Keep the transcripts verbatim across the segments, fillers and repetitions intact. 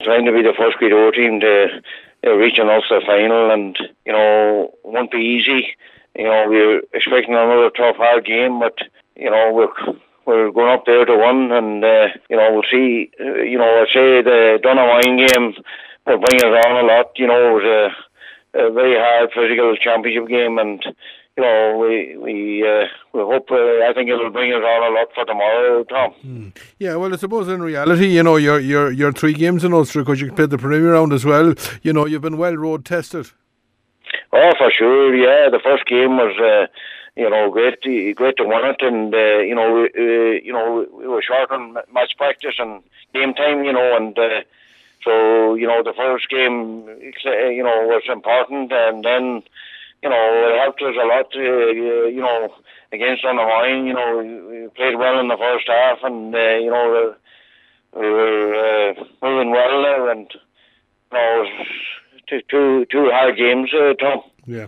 trying to be the first Great team to uh, reach an Ulster final, and you know, won't be easy. You know, we're expecting another tough, hard game, but you know, we're we're going up there to one, and uh, you know, we'll see. Uh, you know, I say the Donaghmore game will bring us on a lot. You know, it was a, a very hard physical championship game, and you know, we we uh, we hope. Uh, I think it will bring us on a lot for tomorrow, Tom. Mm. Yeah, well, I suppose in reality, you know, you're you're you're three games in Ulster because you played the premier round as well. You know, you've been well road tested. Oh, for sure, yeah. The first game was, uh, you know, great, great to win it, and uh, you know, uh, you know, we were short on match practice and game time, you know, and uh, so you know, the first game, you know, was important, and then, you know, it helped us a lot, uh, you know, against Donaghmore. You know, we played well in the first half, and uh, you know, we were uh, moving well there, and you know, it was Two, two, two hard games, uh, Tom. Yeah.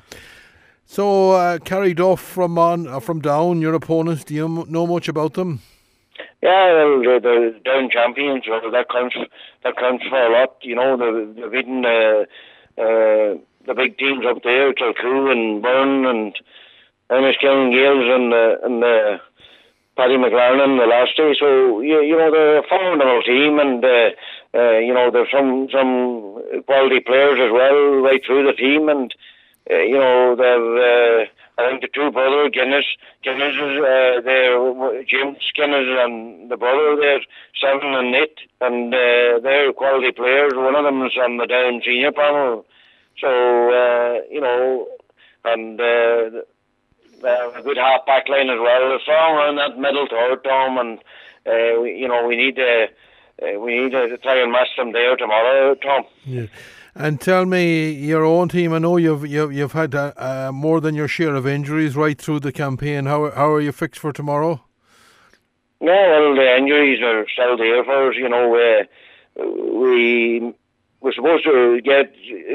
So, uh, Kerry Duff from on uh, from Down, your opponents, do you m- know much about them? Yeah, well, they're, they're Down champions, so that counts, that counts for a lot. You know, they're, they're beating uh, uh, the big teams up there, Kilcoo and Byrne and Enniskillen Gales and, uh, and uh, Paddy McLaren the last day. So, you, you know, they're a formidable team, and uh, uh, you know, there's some some quality players as well right through the team, and uh, you know, they're uh, I think the two brothers Guinness, Guinness is uh, they're James Guinness and the brother they're seven and eight, and uh, they're quality players. One of them is on the Down senior panel, so uh, you know, and uh, a good half back line as well. They're strong around that middle third, Tom, and uh, we, you know, we need to. Uh, we need to try and match them there tomorrow, Tom. Yeah. And tell me, your own team, I know you've you've, you've had uh, uh, more than your share of injuries right through the campaign. How how are you fixed for tomorrow? Yeah, well, the injuries are still there for us. You know, uh, we we're supposed to get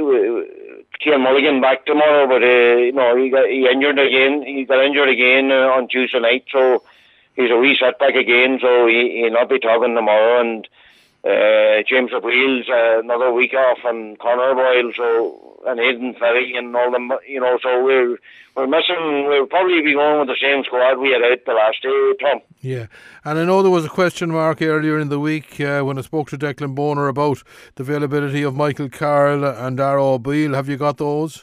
uh, Cian Mulligan back tomorrow, but uh, you know, he got he injured again. He got injured again uh, on Tuesday night, so he's a wee setback again, so he, he'll not be talking tomorrow. And uh, James O'Briel's uh, another week off, and Conor Boyle, so and Aidan Ferry and all them, you know. So we're we're missing. We'll probably be going with the same squad we had out the last day, Tom. Yeah, and I know there was a question mark earlier in the week uh, when I spoke to Declan Boner about the availability of Michael Carroll and Darragh O'Beal. Have you got those?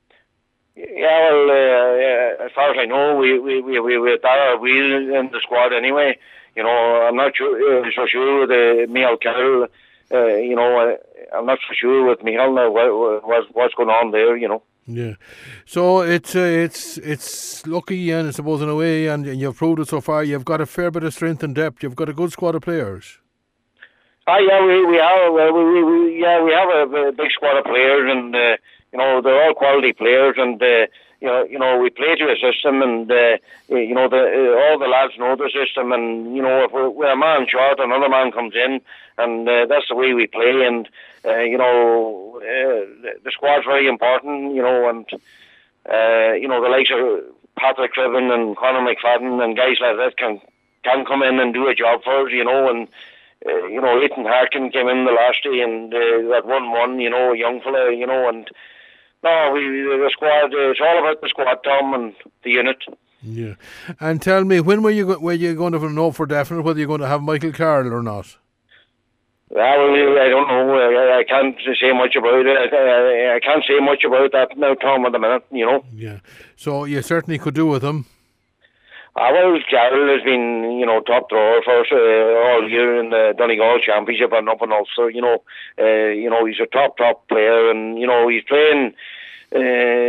Yeah, well, uh, yeah, as far as I know, we we we we we Darragh O'Beal in the squad anyway. You know, I'm not sure uh, so sure with uh, Michael Carroll. Uh, you know, uh, I'm not so sure with Michael now what, what what's going on there. You know. Yeah, so it's uh, it's it's lucky, and I suppose in a way, and you've proved it so far. You've got a fair bit of strength and depth. You've got a good squad of players. Ah, yeah, we we have uh, we, we, we yeah we have a, a big squad of players, and uh, you know, they're all quality players, and uh, you know you know we play to a system, and uh, you know the uh, all the lads know the system, and you know if we're, we're a man short, another man comes in, and uh, that's the way we play, and. Uh, you know, uh, the squad's very important, you know, and, uh, you know, the likes of Patrick Criven and Conor McFadden and guys like that can can come in and do a job for us, you know, and, uh, you know, Leighton Harkin came in the last day and uh, that one one, you know, a young fella, you know, and, no, we the squad, uh, it's all about the squad, Tom, and the unit. Yeah. And tell me, when were you, were you going to know for definite whether you're going to have Michael Carroll or not? Well, I don't know. I, I can't say much about it. I, I can't say much about that now, Tom, at the minute, you know. Yeah. So you certainly could do with him. Ah, well, Carroll has been, you know, top thrower for us uh, all year in the Donegal Championship and up in Ulster, you know. Uh, you know, he's a top, top player, and, you know, he's playing uh,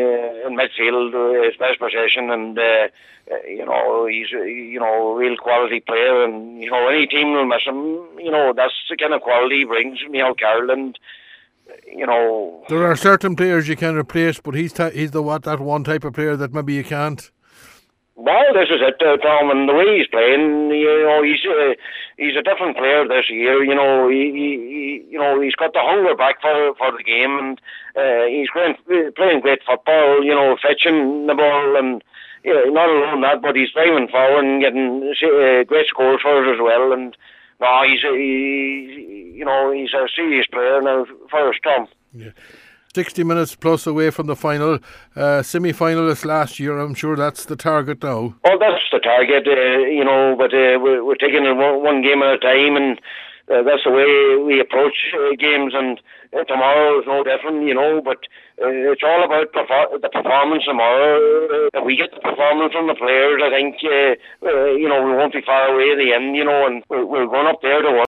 in midfield, uh, his best position, and, uh, you know, he's, you know, a real quality player, and, you know, any team will miss him. You know, that's the kind of quality he brings, Michael Carroll, and, you know... There are certain players you can replace, but he's ta- he's the what that one type of player that maybe you can't. Well, this is it, uh, Tom, and the way he's playing, you know, he's uh, he's a different player this year. You know, he, he you know he's got the hunger back for for the game, and uh, he's playing playing great football. You know, fetching the ball, and you know, not alone that, but he's driving forward and getting uh, great scores for us as well. And No, he's a, he, you know, he's a serious player now for his term. Yeah. sixty minutes plus away from the final, uh, semi-finalist last year. I'm sure that's the target now. Oh, that's the target, uh, you know, but uh, we're, we're taking it one, one game at a time, and uh, that's the way we approach uh, games, and uh, tomorrow is no different, you know, but uh, it's all about perfor- the performance tomorrow. Uh, if we get the performance from the players, I think, uh, uh, you know, we won't be far away at the end, you know, and we're, we're going up there to